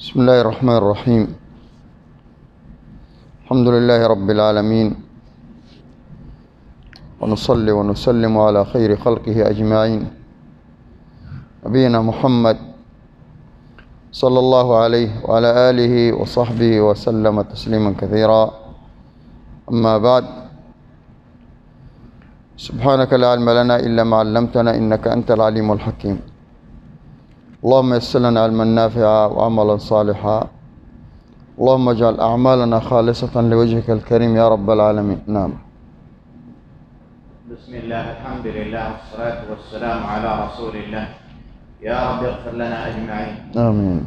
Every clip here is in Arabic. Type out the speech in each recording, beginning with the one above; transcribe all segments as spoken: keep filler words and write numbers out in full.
بسم الله الرحمن الرحيم. الحمد لله رب العالمين، ونصلي ونسلم على خير خلقه أجمعين، نبينا محمد صلى الله عليه وعلى آله وصحبه وسلم تسليما كثيرا. أما بعد، سبحانك لا علم لنا إلا ما علمتنا إنك أنت العليم الحكيم. اللهم يسر لنا علما نافعا وعملا صالحا، اللهم اجعل أعمالنا خالصة لوجهك الكريم يا رب العالمين. نعم. بسم الله، الحمد لله، والصلاة والسلام على رسول الله. يا رب اغفر لنا أجمعين. آمين.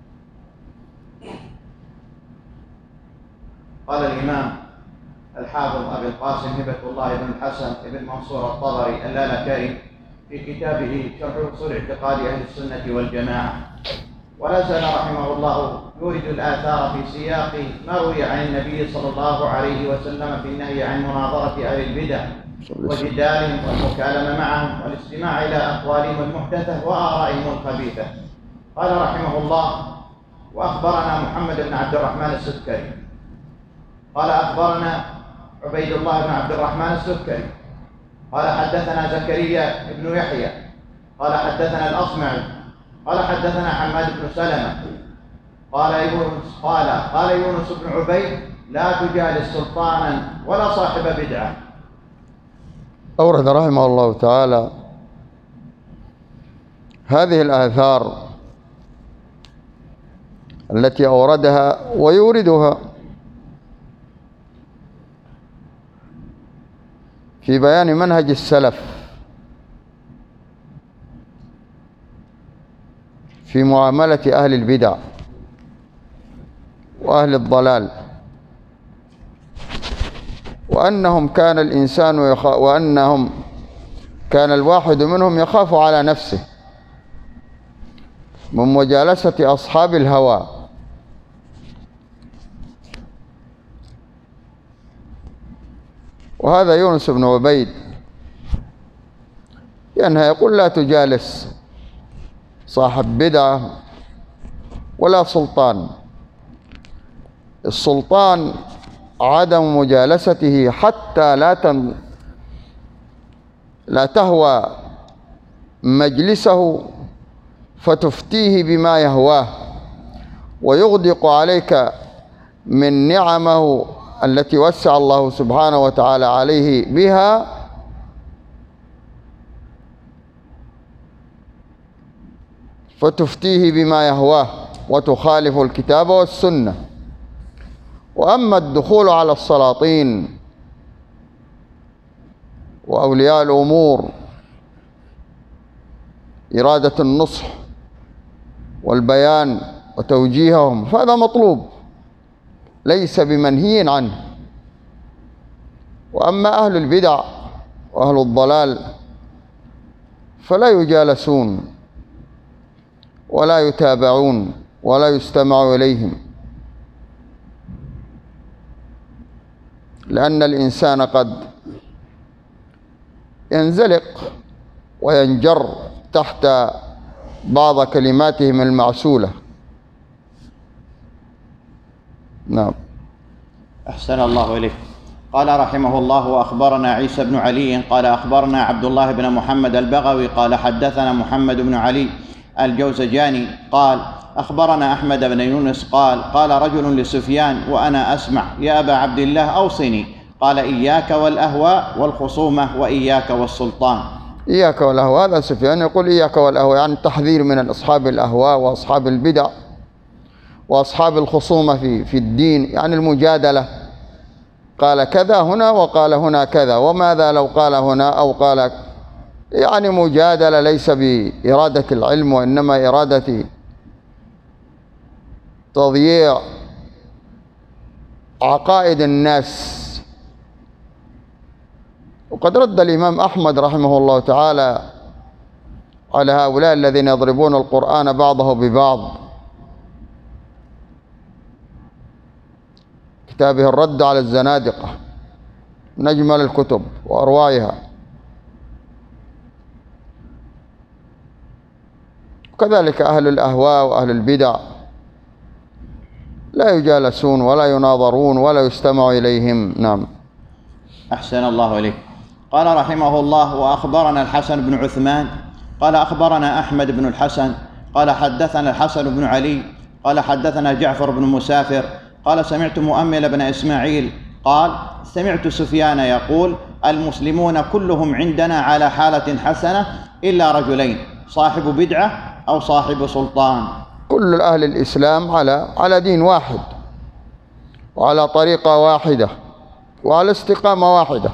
قال الإمام الحافظ أبي القاسم هبة الله بن الحسن بن منصور الطبري اللالكائي في كتابه شرح أصول اعتقاد أهل السنة والجماعة: ولا زال رحمه الله يورد الآثار في سياق ما روي عن النبي صلى الله عليه وسلم في النهي عن مناظرة أهل البدع وجدالهم والمكالمة معهم والاستماع إلى أقوالهم المحدثة وآرائهم الخبيثة. قال رحمه الله: وأخبرنا محمد بن عبد الرحمن السكري قال أخبرنا عبيد الله بن عبد الرحمن السكري قال حدثنا زكريا بن يحيى قال حدثنا الأصمعي قال حدثنا حماد بن سلمة قال يونس قال قال يونس بن عبيد: لا تجالس سلطانا ولا صاحب بدعة. أورد رحمه الله تعالى هذه الآثار التي أوردها ويوردها في بيان منهج السلف في معاملة أهل البدع وأهل الضلال، وأنهم كان الإنسان يخ... وأنهم كان الواحد منهم يخاف على نفسه من مجالسة أصحاب الهوى، وهذا يونس بن عبيد ينهى يقول: لا تجالس صاحب بدعة ولا سلطان. السلطان عدم مجالسته حتى لا تن... لا تهوى مجلسه فتفتيه بما يهواه ويغدق عليك من نعمه التي وسع الله سبحانه وتعالى عليه بها، فتفتيه بما يهواه وتخالف الكتاب والسنة. وأما الدخول على السلاطين وأولياء الأمور إرادة النصح والبيان وتوجيههم فهذا مطلوب ليس بمنهي عنه. وأما أهل البدع وأهل الضلال فلا يجالسون ولا يتابعون ولا يستمع إليهم، لأن الإنسان قد ينزلق وينجر تحت بعض كلماتهم المعسولة. نعم. أحسن الله إليك. قال رحمه الله: وأخبرنا عيسى بن علي قال أخبرنا عبد الله بن محمد البغوي قال حدثنا محمد بن علي الجوزجاني قال أخبرنا أحمد بن يونس قال قال رجل لسفيان وأنا أسمع: يا أبا عبد الله أوصني. قال: إياك والأهواء والخصومة وإياك والسلطان. إياك والأهواء، هذا سفيان يقول إياك والأهواء، يعني التحذير من أصحاب الأهواء وأصحاب البدع وأصحاب الخصومة في في الدين، يعني المجادلة. قال كذا هنا وقال هنا كذا، وماذا لو قال هنا أو قال، يعني مجادلة ليس بإرادة العلم وإنما إرادة تضييع عقائد الناس. وقد رد الإمام أحمد رحمه الله تعالى على هؤلاء الذين يضربون القرآن بعضه ببعض كتابه الرد على الزنادقة من أجمل الكتب وأروعها. كذلك أهل الأهواء وأهل البدع لا يجالسون ولا يناظرون ولا يستمع إليهم. نعم. أحسن الله إليك. قال رحمه الله: وأخبرنا الحسن بن عثمان قال أخبرنا أحمد بن الحسن قال حدثنا الحسن بن علي قال حدثنا جعفر بن مسافر قال سمعت مؤمل بن إسماعيل قال سمعت سفيان يقول: المسلمون كلهم عندنا على حالة حسنة إلا رجلين، صاحب بدعة أو صاحب سلطان. كل أهل الإسلام على على دين واحد وعلى طريقة واحدة وعلى استقامة واحدة،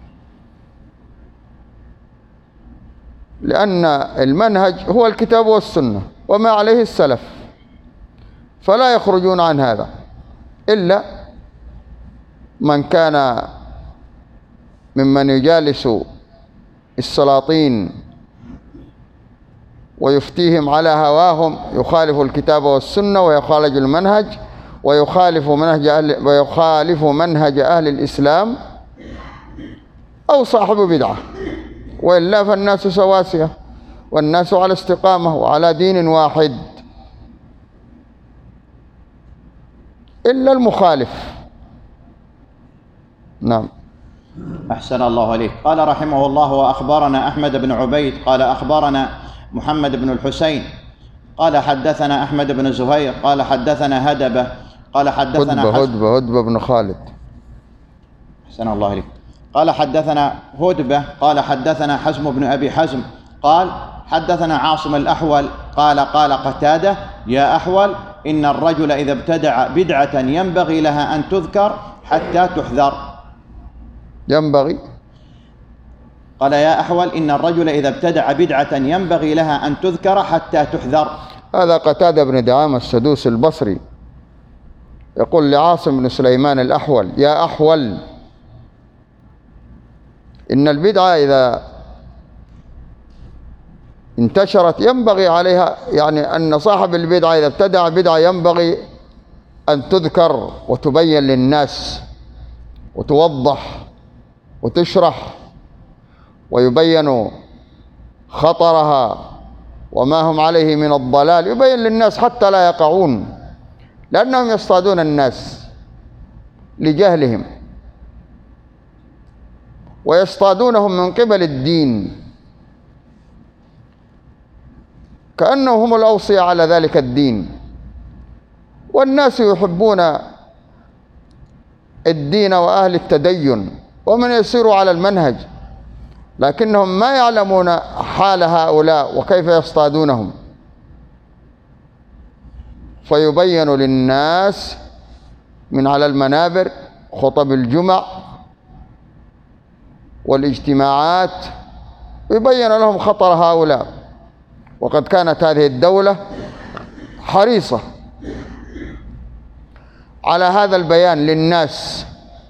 لأن المنهج هو الكتاب والسنة وما عليه السلف، فلا يخرجون عن هذا إلا من كان ممن يجالس السلاطين ويفتيهم على هواهم، يخالف الكتاب والسنة ويخالف المنهج ويخالف منهج أهل ويخالف منهج أهل الإسلام، أو صاحب بدعة، وإلا فالناس سواسية والناس على استقامة وعلى دين واحد إلا المخالف. نعم. أحسن الله عليك. قال رحمه الله: وأخبرنا أحمد بن عبيد قال أخبرنا محمد بن الحسين قال حدثنا أحمد بن زهير قال حدثنا هدبة قال حدثنا هدبة هدبة هدبة بن خالد. أحسن الله عليك. قال حدثنا هدبة قال حدثنا حزم بن أبي حزم قال حدثنا عاصم الأحول قال قال قتادة: يا أحول، إن الرجل إذا ابتدع بدعة ينبغي لها أن تذكر حتى تحذر. ينبغي قال: يا أحول، إن الرجل إذا ابتدع بدعة ينبغي لها أن تذكر حتى تحذر. هذا قتادة بن دعامة السدوسي البصري يقول لعاصم بن سليمان الأحول: يا أحول، إن البدعة إذا انتشرت ينبغي عليها، يعني أن صاحب البدعة إذا ابتدع بدعة ينبغي أن تذكر وتبين للناس وتوضح وتشرح ويبين خطرها وما هم عليه من الضلال، يبين للناس حتى لا يقعون، لأنهم يصطادون الناس لجهلهم ويصطادونهم من قبل الدين كأنهم هم الأوصياء على ذلك الدين، والناس يحبون الدين وأهل التدين ومن يسير على المنهج، لكنهم ما يعلمون حال هؤلاء وكيف يصطادونهم، فيبين للناس من على المنابر خطب الجمع والاجتماعات، يبين لهم خطر هؤلاء. وقد كانت هذه الدولة حريصة على هذا البيان للناس،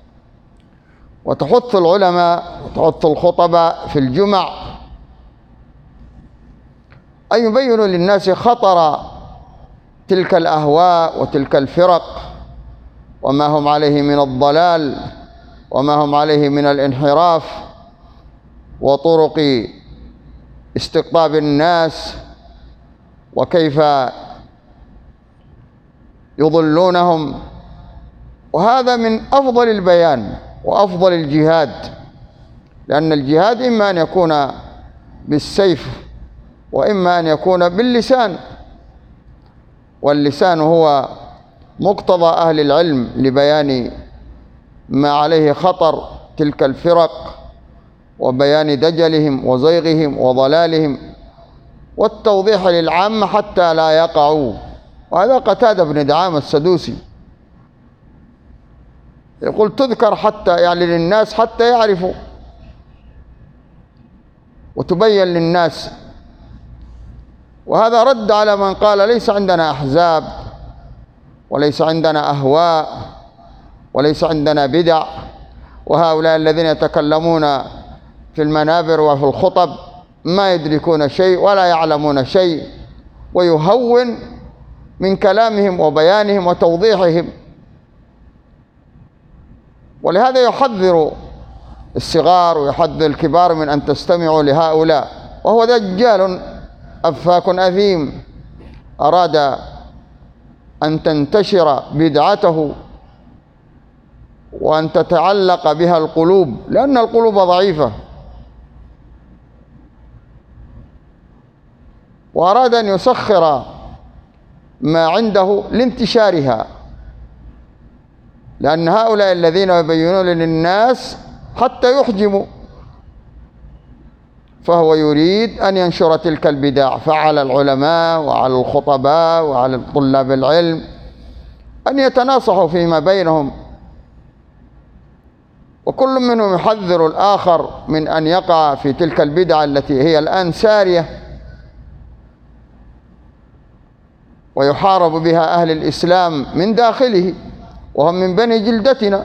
وتحث العلماء وتحث الخطباء في الجمع أن يبينوا للناس خطر تلك الأهواء وتلك الفرق وما هم عليه من الضلال وما هم عليه من الانحراف وطرق استقطاب الناس وكيف يضلونهم. وهذا من أفضل البيان وأفضل الجهاد، لأن الجهاد إما أن يكون بالسيف وإما أن يكون باللسان، واللسان هو مقتضى أهل العلم لبيان ما عليه خطر تلك الفرق وبيان دجلهم وزيغهم وضلالهم والتوضيح للعامة حتى لا يقعوا. وهذا قتادة بن دعامة السدوسي يقول تذكر حتى يعني للناس حتى يعرفوا وتبين للناس. وهذا رد على من قال ليس عندنا أحزاب وليس عندنا أهواء وليس عندنا بدع، وهؤلاء الذين يتكلمون في المنابر وفي الخطب ما يدركون شيء ولا يعلمون شيء، ويهون من كلامهم وبيانهم وتوضيحهم. ولهذا يحذر الصغار ويحذر الكبار من أن تستمعوا لهؤلاء، وهو دجال أفاك أثيم أراد أن تنتشر بدعته وأن تتعلق بها القلوب، لأن القلوب ضعيفة، وأراد أن يسخر ما عنده لانتشارها، لأن هؤلاء الذين يبينون للناس حتى يحجموا، فهو يريد أن ينشر تلك البدع. فعلى العلماء وعلى الخطباء وعلى طلاب العلم أن يتناصحوا فيما بينهم، وكل منهم يحذر الآخر من أن يقع في تلك البدع التي هي الآن سارية ويحارب بها أهل الإسلام من داخله، وهم من بني جلدتنا.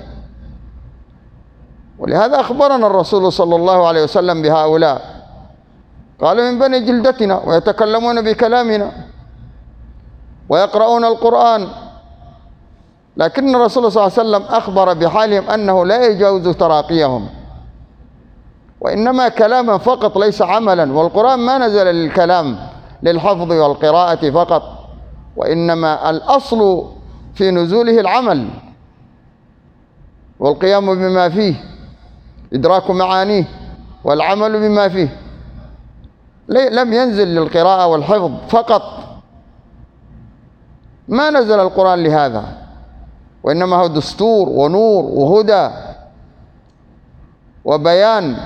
ولهذا أخبرنا الرسول صلى الله عليه وسلم بهؤلاء، قال من بني جلدتنا ويتكلمون بكلامنا ويقرؤون القرآن، لكن الرسول صلى الله عليه وسلم أخبر بحالهم أنه لا يجاوز تراقيهم، وإنما كلاما فقط ليس عملا. والقرآن ما نزل للكلام للحفظ والقراءة فقط، وإنما الأصل في نزوله العمل والقيام بما فيه، إدراك معانيه والعمل بما فيه. لم ينزل للقراءة والحفظ فقط، ما نزل القرآن لهذا، وإنما هو دستور ونور وهدى وبيان.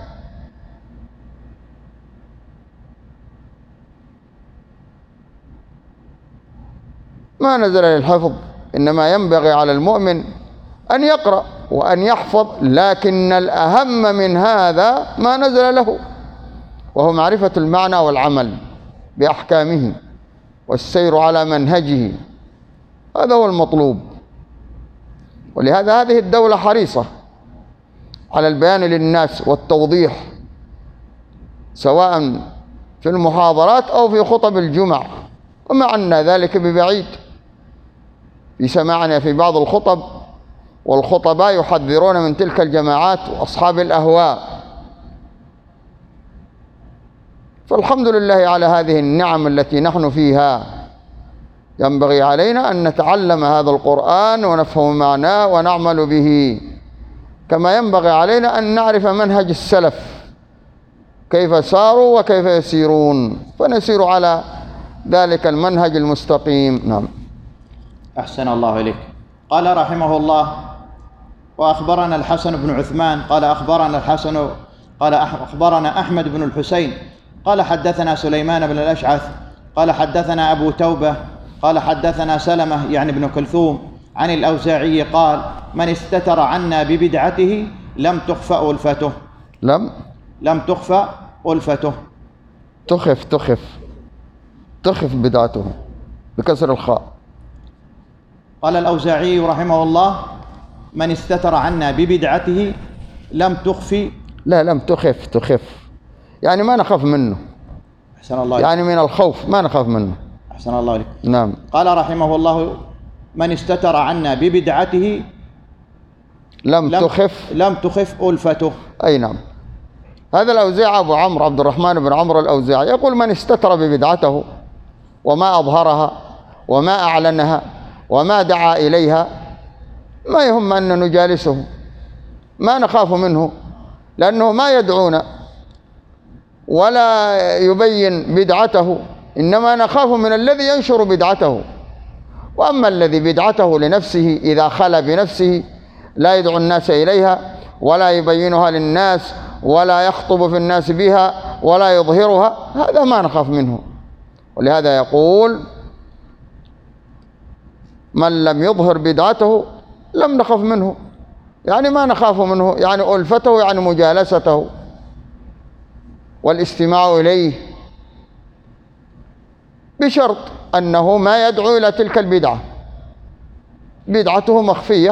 ما نزل للحفظ، إنما ينبغي على المؤمن أن يقرأ وأن يحفظ، لكن الأهم من هذا ما نزل له، وهو معرفة المعنى والعمل بأحكامه والسير على منهجه. هذا هو المطلوب. ولهذا هذه الدولة حريصة على البيان للناس والتوضيح، سواء في المحاضرات أو في خطب الجمع، وما عنا ذلك ببعيد. في سماعنا في بعض الخطب والخطباء يحذرون من تلك الجماعات وأصحاب الأهواء. فالحمد لله على هذه النعم التي نحن فيها. ينبغي علينا أن نتعلم هذا القرآن ونفهم معناه ونعمل به، كما ينبغي علينا أن نعرف منهج السلف كيف ساروا وكيف يسيرون، فنسير على ذلك المنهج المستقيم. نعم. أحسن الله إليك. قال رحمه الله: وأخبرنا الحسن بن عثمان قال أخبرنا الحسن قال أخبرنا أحمد بن الحسين قال حدثنا سليمان بن الأشعث قال حدثنا أبو توبة قال حدثنا سلمة يعني بن كلثوم عن الأوزاعي قال: من استتر عنا ببدعته لم تخفى ألفته. لم لم تخفى ألفته. تخف تخف تخف بدعته بكسر الخاء. قال الأوزاعي رحمه الله: من استتر عنا ببدعته لم تخفي. لا، لم تخف تخف يعني ما نخاف منه. أحسن الله. يعني من الخوف ما نخاف منه. أحسن الله عليك. نعم. قال رحمه الله: من استتر عنا ببدعته لم, لم تخف لم تخف ألفته. أي نعم. هذا الأوزاعي أبو عمرو عبد الرحمن بن عمرو الأوزاعي يقول: من استتر ببدعته وما أظهرها وما أعلنها وما دعا إليها ما يهم أن نجالسه، ما نخاف منه، لأنه ما يدعونا ولا يبين بدعته، إنما نخاف من الذي ينشر بدعته. وأما الذي بدعته لنفسه إذا خلى بنفسه لا يدعو الناس إليها ولا يبينها للناس ولا يخطب في الناس بها ولا يظهرها، هذا ما نخاف منه. ولهذا يقول: من لم يظهر بدعته لم نخف منه، يعني ما نخاف منه، يعني ألفته يعني مجالسته والاستماع إليه، بشرط أنه ما يدعو إلى تلك البدعة، بدعته مخفية،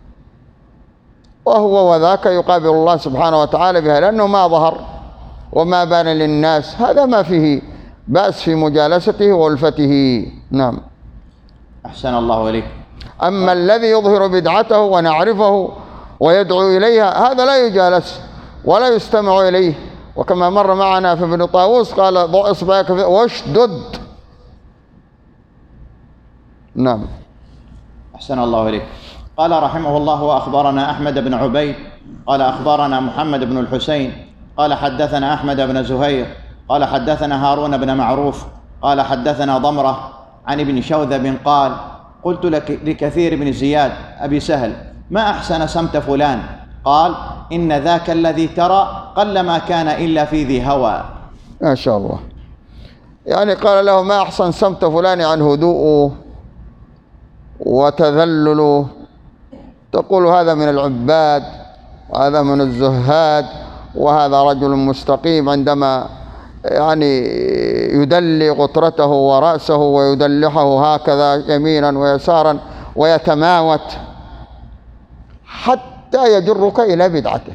وهو وذاك يقابل الله سبحانه وتعالى بها، لأنه ما ظهر وما بان للناس، هذا ما فيه بأس في مجالسته وألفته. نعم. أحسن الله إليك. أما الذي يظهر بدعته ونعرفه ويدعو إليها هذا لا يجالس ولا يستمع إليه، وكما مر معنا في ابن طاووس قال: ضع إصبعك واشدد نعم. أحسن الله إليك. قال رحمه الله: وأخبرنا أحمد بن عبيد قال أخبرنا محمد بن الحسين قال حدثنا أحمد بن زهير قال حدثنا هارون بن معروف قال حدثنا ضمرة عن ابن شوذب قال: قلت لك لكثير بن زياد أبي سهل: ما أحسن سمت فلان؟ قال: إن ذاك الذي ترى قلما كان إلا في ذي هوى. ما شاء الله. يعني قال له: ما أحسن سمت فلان عن هدوءه وتذلله، تقول هذا من العباد وهذا من الزهاد وهذا رجل مستقيم، عندما يعني يدلي قطرته ورأسه ويدلحه هكذا يمينا ويسارا ويتماوت حتى يجرك إلى بدعته.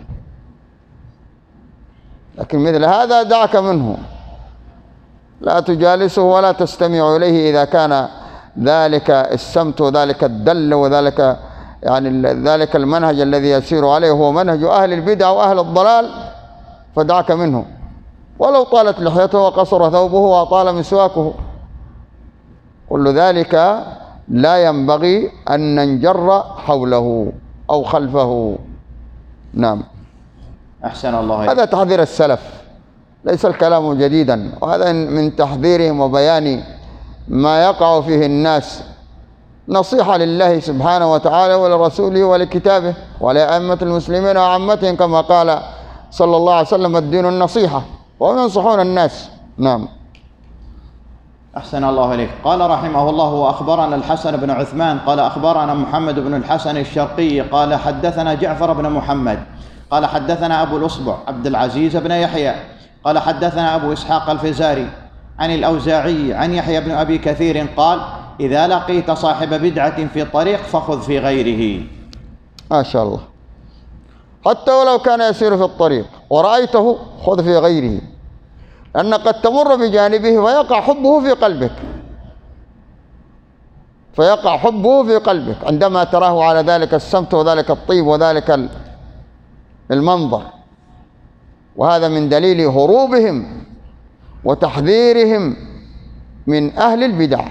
لكن مثل هذا دعك منه، لا تجالسه ولا تستمع إليه إذا كان ذلك السمت وذلك الدل وذلك يعني ذلك المنهج الذي يسير عليه هو منهج أهل البدع وأهل الضلال، فدعك منه، ولو طالت لحيته وقصر ثوبه وأطال مسواكه، كل ذلك لا ينبغي أن ننجر حوله أو خلفه. نعم. أحسن الله إليك. هذا تحذير السلف، ليس الكلام جديدا، وهذا من تحذيرهم وبيان ما يقع فيه الناس، نصيحة لله سبحانه وتعالى ولرسوله ولكتابه ولأئمة المسلمين وعامتهم، كما قال صلى الله عليه وسلم: الدين النصيحة، وهم ينصحون الناس. نعم. أحسن الله إليك. قال رحمه الله: وأخبرنا الحسن بن عثمان قال أخبرنا محمد بن الحسن الشرقي قال حدثنا جعفر بن محمد قال حدثنا أبو الأصبع عبد العزيز بن يحيى قال حدثنا أبو إسحاق الفزاري عن الأوزاعي عن يحيى بن أبي كثير قال: إذا لقيت صاحب بدعة في الطريق فخذ في غيره. ما شاء الله. حتى ولو كان يسير في الطريق ورأيته خذ في غيره، لأن قد تمر بجانبه ويقع حبه في قلبك، فيقع حبه في قلبك عندما تراه على ذلك السمت وذلك الطيب وذلك المنظر، وهذا من دليل هروبهم وتحذيرهم من أهل البدع.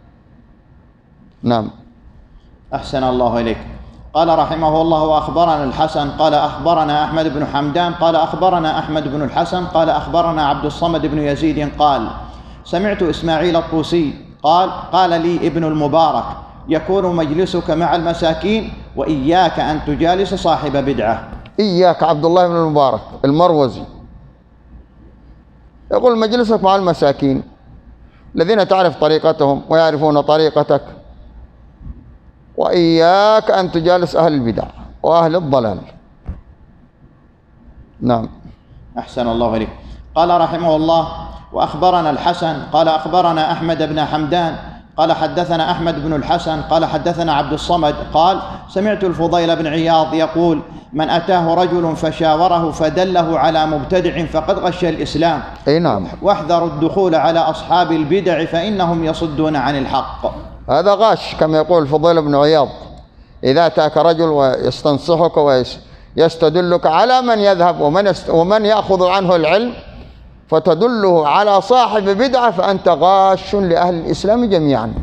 نعم. أحسن الله إليك. قال رحمه الله: وأخبرنا الحسن قال أخبرنا أحمد بن حمدان قال أخبرنا أحمد بن الحسن قال أخبرنا عبد الصمد بن يزيد قال: سمعت إسماعيل الطوسي قال: قال لي ابن المبارك: يكون مجلسك مع المساكين وإياك أن تجالس صاحب بدعة. إياك. عبد الله بن المبارك المروزي يقول: مجلسك مع المساكين الذين تعرف طريقتهم ويعرفون طريقتك، وإياك أن تجالس أهل البدع وأهل الضلال. نعم. أحسن الله إليك. قال رحمه الله: وأخبرنا الحسن قال أخبرنا أحمد بن حمدان قال حدثنا أحمد بن الحسن قال حدثنا عبد الصمد قال: سمعت الفضيل بن عياض يقول: من أتاه رجل فشاوره فدله على مبتدع فقد غش الإسلام. أي نعم. واحذروا الدخول على أصحاب البدع فإنهم يصدون عن الحق. هذا غاش، كما يقول الفضيل بن عياض: إذا أتاك رجل ويستنصحك ويستدلك على من يذهب ومن, يست... ومن يأخذ عنه العلم فتدله على صاحب بدعة فأنت غاش لأهل الإسلام جميعا.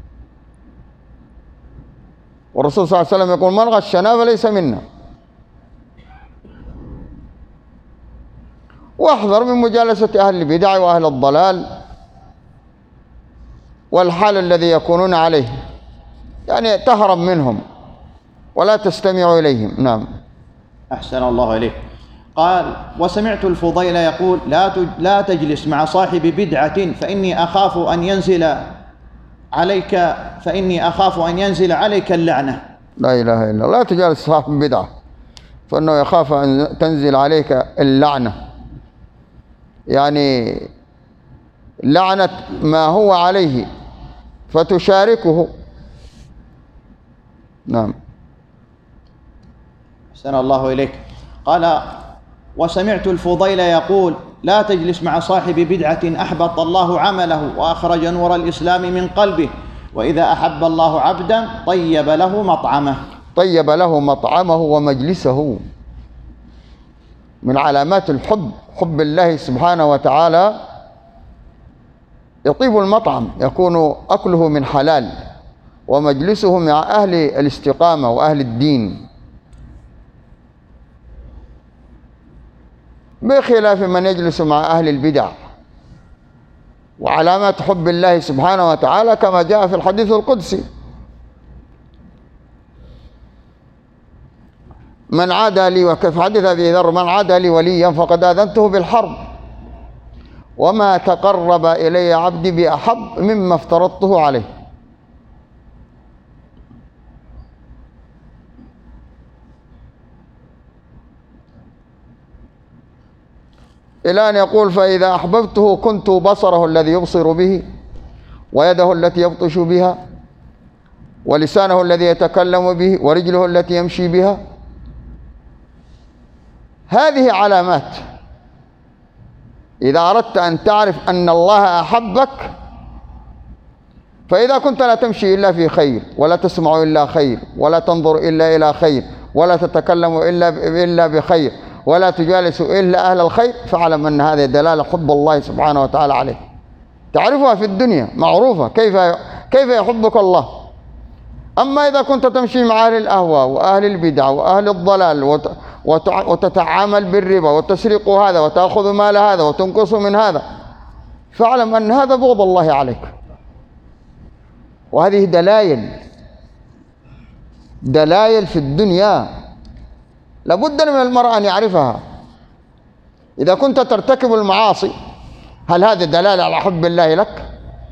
والرسول صلى الله عليه وسلم يقول: من غشنا فليس منا. واحذر من مجالسة أهل البدع وأهل الضلال والحال الذي يكونون عليه، يعني تهرب منهم ولا تستمع إليهم. نعم. أحسن الله إليك. قال: وسمعت الفضيل يقول: لا لا تجلس مع صاحب بدعة فإني أخاف أن ينزل عليك فإني أخاف أن ينزل عليك اللعنة. لا إله إلا الله. لا تجالس صاحب بدعة فإنه يخاف أن تنزل عليك اللعنة، يعني لعنة ما هو عليه فتشاركه. نعم. أحسن الله إليك. قال: وسمعت الفضيل يقول: لا تجلس مع صاحب بدعة أحبط الله عمله وأخرج نور الإسلام من قلبه، وإذا أحب الله عبدا طيب له مطعمه. طيب له مطعمه ومجلسه. من علامات الحب حب الله سبحانه وتعالى يطيب المطعم، يكون أكله من حلال ومجلسه مع أهل الاستقامة وأهل الدين، بخلاف من يجلس مع أهل البدع. وعلامات حب الله سبحانه وتعالى كما جاء في الحديث القدسي: من عادى لي، وكيف حديث أبي ذر: من عادى لي وليا فقد آذنته بالحرب، وما تقرب إلي عبدي بأحب مما افترضته عليه. إلى أن يقول: فإذا أحببته كنت بصره الذي يبصر به، ويده التي يبطش بها، ولسانه الذي يتكلم به، ورجله التي يمشي بها. هذه علامات. إذا أردت أن تعرف أن الله أحبك، فإذا كنت لا تمشي إلا في خير، ولا تسمع إلا خير، ولا تنظر إلا إلى خير، ولا تتكلم إلا إلا بخير، ولا تجالس إلا أهل الخير، فاعلم أن هذه دلالة حب الله سبحانه وتعالى عليك. تعرفها في الدنيا معروفة، كيف كيف يحبك الله. أما إذا كنت تمشي مع أهل الأهواء وأهل البدع وأهل الضلال، وتتعامل بالربا، وتسرق هذا، وتأخذ مال هذا، وتنقص من هذا، فاعلم أن هذا بغض الله عليك. وهذه دلائل دلائل في الدنيا لابد من المرء أن يعرفها. إذا كنت ترتكب المعاصي، هل هذه دلالة على حب الله لك؟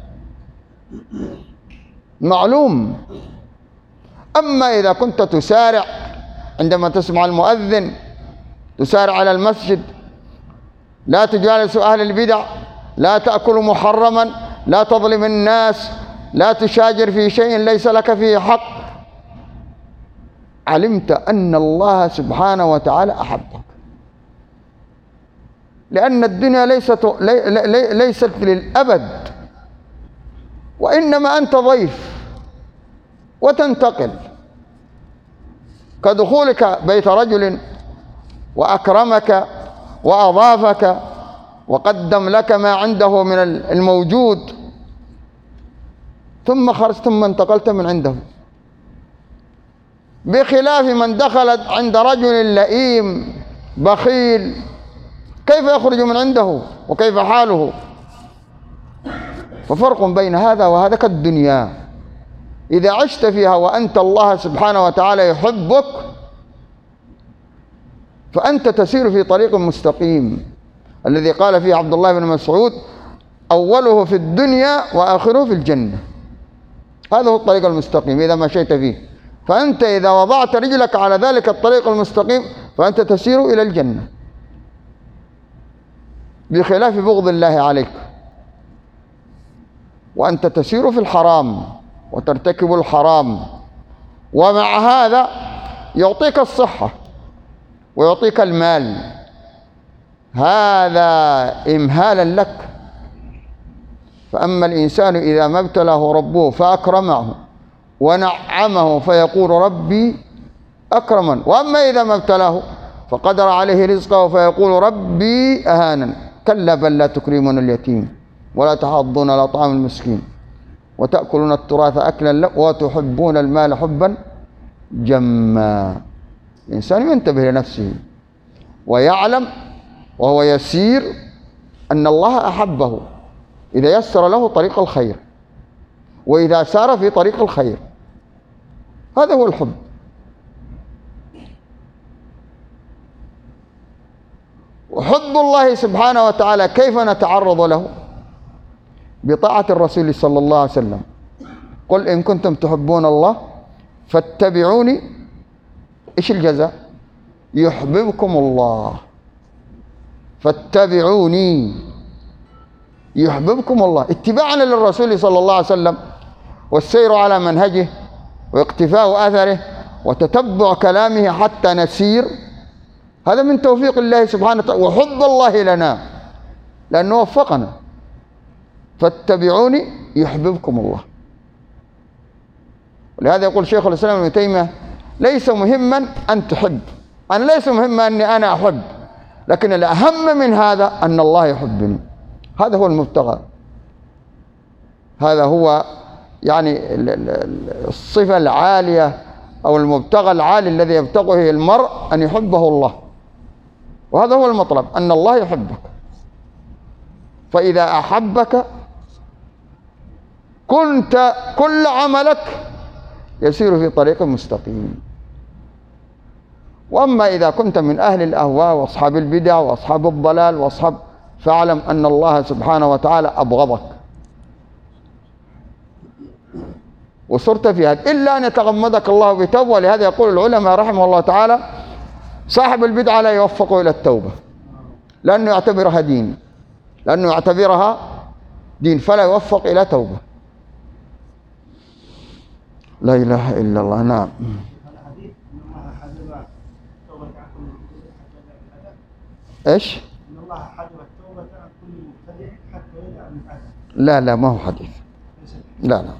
معلوم. أما إذا كنت تسارع عندما تسمع المؤذن، تسارع على المسجد، لا تجالس أهل البدع، لا تأكل محرما، لا تظلم الناس، لا تشاجر في شيء ليس لك فيه حق، علمت أن الله سبحانه وتعالى أحبك. لأن الدنيا ليست لي لي ليست للأبد، وإنما أنت ضيف وتنتقل، كدخولك بيت رجل وأكرمك وأضافك وقدم لك ما عنده من الموجود، ثم خرجت ثم انتقلت من عنده. بخلاف من دخل عند رجل لئيم بخيل، كيف يخرج من عنده وكيف حاله؟ ففرق بين هذا وهذا كالدنيا. إذا عشت فيها وأنت الله سبحانه وتعالى يحبك، فأنت تسير في طريق مستقيم، الذي قال فيه عبد الله بن مسعود: أوله في الدنيا وآخره في الجنة. هذا هو الطريق المستقيم إذا مشيت فيه. فأنت إذا وضعت رجلك على ذلك الطريق المستقيم فأنت تسير إلى الجنة، بخلاف بغض الله عليك، وأنت تسير في الحرام وترتكب الحرام. ومع هذا يعطيك الصحة ويعطيك المال، هذا إمهالا لك. فأما الإنسان إذا ما ابتلاه ربه فأكرمه ونعمه فيقول ربي أكرمن، وأما إذا ما ابتلاه فقدر عليه رزقه فيقول ربي أهانن. كلا بل لا تكرمون اليتيم ولا تحضون على طعام المسكين وتأكلون التراث أكلا وتحبون المال حبا جما. الإنسان ينتبه لنفسه ويعلم وهو يسير أن الله أحبه إذا يسر له طريق الخير، وإذا سار في طريق الخير. هذا هو الحب. وحب الله سبحانه وتعالى كيف نتعرض له؟ بطاعة الرسول صلى الله عليه وسلم. قل إن كنتم تحبون الله فاتبعوني. إيش الجزاء؟ يحببكم الله. فاتبعوني يحببكم الله. اتباعنا للرسول صلى الله عليه وسلم والسير على منهجه واقتفاء أثره وتتبع كلامه حتى نسير، هذا من توفيق الله سبحانه وتعالى وحب الله لنا، لأنه وفقنا. فاتبعوني يحببكم الله. ولهذا يقول شيخ الإسلام ابن تيمية: ليس مهما أن تحب، أنا ليس مهما أني أنا أحب، لكن الأهم من هذا أن الله يحبني. هذا هو المبتغى، هذا هو يعني الصفة العالية أو المبتغى العالي الذي يبتغيه المرء أن يحبه الله، وهذا هو المطلب، أن الله يحبك. فإذا أحبك كنت كل عملك يسير في طريق مستقيم. وأما إذا كنت من أهل الأهواء وأصحاب البدع وأصحاب الضلال وأصحاب، فاعلم أن الله سبحانه وتعالى أبغضك وصرت في هذا، إلا أن يتغمدك الله بتوبة. ولهذا يقول العلماء رحمه الله تعالى: صاحب البدعة لا يوفق إلى التوبة، لأنه يعتبرها دين، لأنه يعتبرها دين فلا يوفق إلى توبة. لا إله إلا الله. نعم. إيش؟ إن الله حجب التوبة عن كل مبتدع حتى يدع من هذا. لا لا ما هو حديث. لا لا.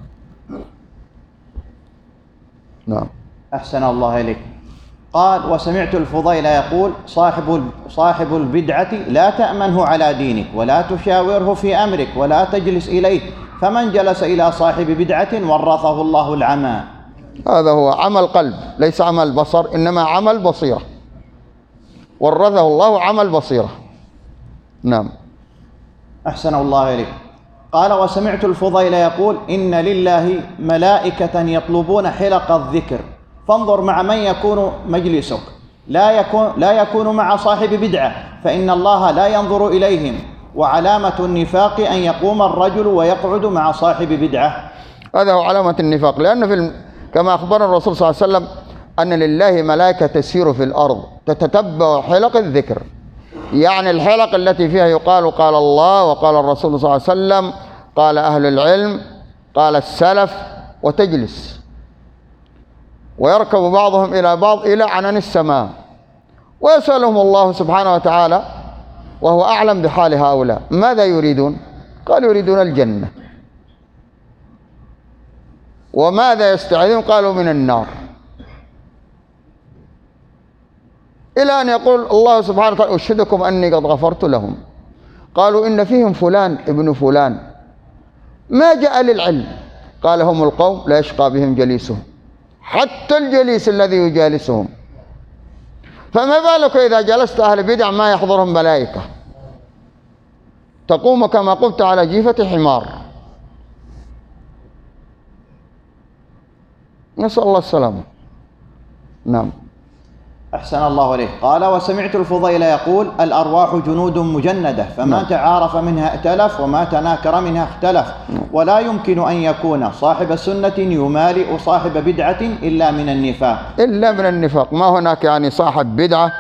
نعم. أحسن الله إليك. قال: وسمعت الفضيل يقول: صاحب صاحب البدعة لا تأمنه على دينك ولا تشاوره في أمرك ولا تجلس إليه، فمن جلس إلى صاحب بدعة ورثه الله العمى. هذا هو عمل قلب، ليس عمل بصر، إنما عمل بصيرة. ورثه الله عمل بصيرة. نعم. أحسن الله إليك. قال: وسمعت الفضيل يقول: إن لله ملائكة يطلبون حلق الذكر، فانظر مع من يكون مجلسك، لا يكون, لا يكون مع صاحب بدعة، فإن الله لا ينظر إليهم. وعلامة النفاق أن يقوم الرجل ويقعد مع صاحب بدعة. هذا هو علامة النفاق، لأن في الم... كما أخبر الرسول صلى الله عليه وسلم أن لله ملائكة تسير في الأرض تتتبع حلق الذكر، يعني الحلق التي فيها يقال قال الله وقال الرسول صلى الله عليه وسلم، قال أهل العلم، قال السلف، وتجلس ويركب بعضهم إلى بعض إلى عنان السماء، ويسألهم الله سبحانه وتعالى وهو أعلم بحال هؤلاء: ماذا يريدون؟ قالوا: يريدون الجنة. وماذا يستعيذون؟ قالوا: من النار. إلى أن يقول الله سبحانه وتعالى: أشهدكم أني قد غفرت لهم. قالوا: إن فيهم فلان ابن فلان. ما جاء للعلم؟ قال: هم القوم لا يشقى بهم جليسهم، حتى الجليس الذي يجالسهم. فما بالك إذا جلست أهل بدع ما يحضرهم ملائكة، تقوم كما قمت على جيفة حمار. نسأل الله السلامة. نعم. أحسن الله إليك. قال: وسمعت الفضيل يقول: الأرواح جنود مجندة، فما نعم. تعارف منها ائتلف وما تناكر منها اختلف، نعم. ولا يمكن أن يكون صاحب سنة يمالئ صاحب بدعة إلا من النفاق. إلا من النفاق، ما هناك يعني صاحب بدعة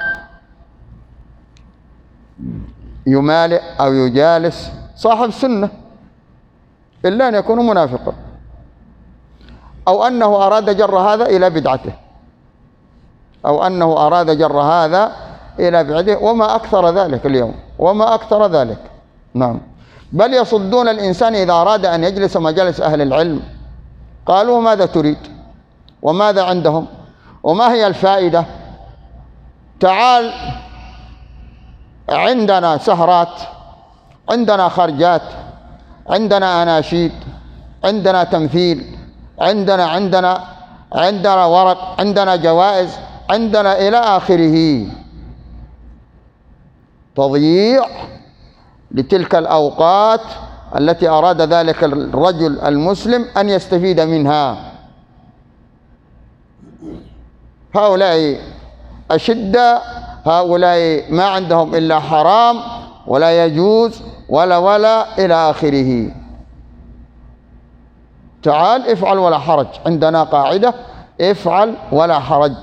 يمالئ أو يجالس صاحب سنة إلا أن يكون منافقا، أو أنه أراد جر هذا إلى بدعته، أو أنه أراد جر هذا إلى بعده، وما أكثر ذلك اليوم، وما أكثر ذلك. نعم. بل يصدون الإنسان إذا أراد أن يجلس مجالس أهل العلم. قالوا: ماذا تريد؟ وماذا عندهم؟ وما هي الفائدة؟ تعال عندنا سهرات، عندنا خرجات، عندنا أناشيد، عندنا تمثيل، عندنا عندنا عندنا ورق، عندنا جوائز، عندنا إلى آخره. تضييع لتلك الأوقات التي أراد ذلك الرجل المسلم أن يستفيد منها. هؤلاء أشدة، هؤلاء ما عندهم إلا حرام ولا يجوز ولا ولا إلى آخره. تعال افعل ولا حرج، عندنا قاعدة: افعل ولا حرج.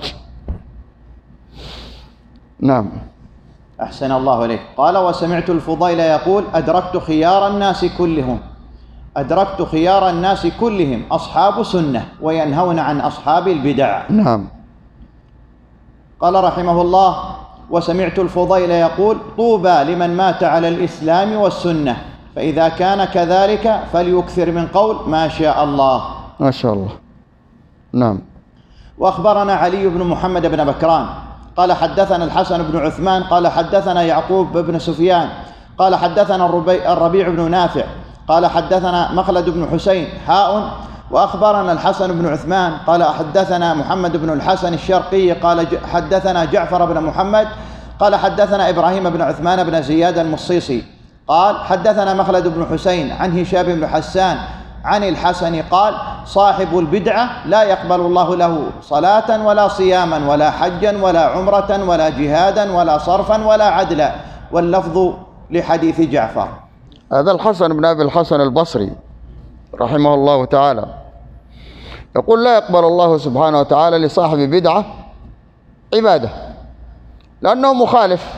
نعم. أحسن الله إليك. قال: وسمعت الفضيل يقول: أدركت خيار الناس كلهم أدركت خيار الناس كلهم أصحاب سنة وينهون عن أصحاب البدع. نعم. قال رحمه الله: وسمعت الفضيل يقول: طوبى لمن مات على الإسلام والسنة، فإذا كان كذلك فليكثر من قول ما شاء الله. ما شاء الله. نعم. وأخبرنا علي بن محمد بن بكران قال: حدثنا الحسن بن عثمان قال: حدثنا يعقوب بن سفيان قال: حدثنا الربيع بن نافع قال: حدثنا مخلد بن حسين حاء وأخبرنا الحسن بن عثمان قال حدثنا محمد بن الحسن الشرقي قال حدثنا جعفر بن محمد قال حدثنا إبراهيم بن عثمان بن زياد المصيصي قال حدثنا مخلد بن حسين عن هشام بن حسان عن الحسن قال صاحب البدعة لا يقبل الله له صلاة ولا صياما ولا حجا ولا عمرة ولا جهادا ولا صرفا ولا عدلا، واللفظ لحديث جعفر. هذا الحسن بن أبي الحسن البصري رحمه الله تعالى يقول لا يقبل الله سبحانه وتعالى لصاحب بدعة عبادة لأنه مخالف،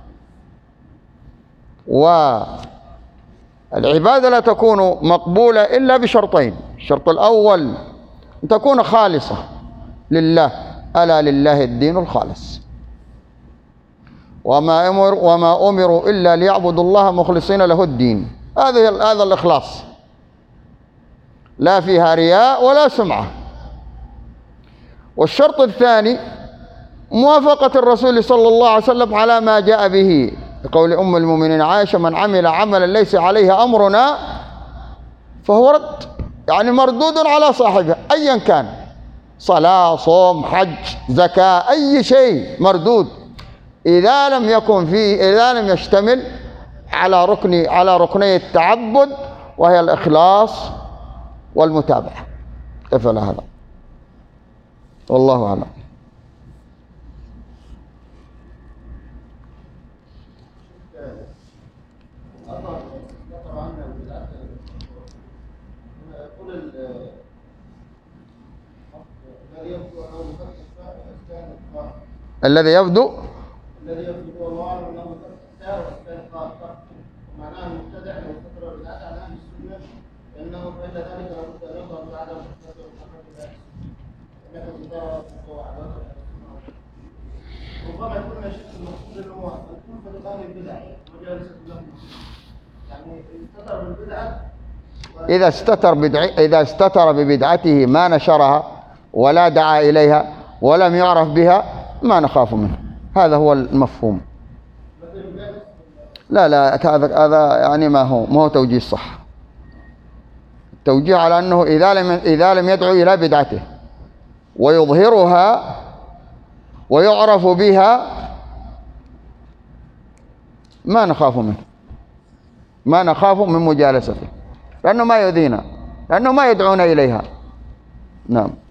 والعبادة لا تكون مقبولة إلا بشرطين: الشرط الأول أن تكون خالصة لله، ألا لله الدين الخالص، وما أمر وما أمروا إلا ليعبدوا الله مخلصين له الدين. هذا هذا الإخلاص، لا فيها رياء ولا سمعة. والشرط الثاني موافقة الرسول صلى الله عليه وسلم على ما جاء به، بقول أم المؤمنين عائشة: من عمل عملا ليس عليه أمرنا فهو رد، يعني مردود على صاحبه أيا كان، صلاة، صوم، حج، زكاة، أي شيء مردود إذا لم يكن فيه، إذا لم يشتمل على ركن على ركني التعبد وهي الإخلاص والمتابعة. افعل هذا، والله أعلم. الذي يبدو الذي يبدو الله اعلم انه اختار واختار خاطئ، ومعناه المبتدع لو فتر بدعه عن اهل السنه فانه فان ذلك لابد ان يظهر بعد مختصر وحفظ انك ترى ربما يكون شيء المقصود انه يكون في اهل البدع وجالسه لهم، يعني استتر بالبدعه. إذا استتر بدع إذا استتر ببدعته ما نشرها ولا دعا إليها ولم يعرف بها ما نخاف منه، هذا هو المفهوم. لا لا هذا هذا يعني ما هو ما هو توجيه صح. التوجيه على أنه إذا لم إذا لم يدعو إلى بدعته ويظهرها ويعرف بها ما نخاف منه، ما نخاف من مجالسته، لأنه ما يؤذينا، لأنه ما يدعون إليها. نعم.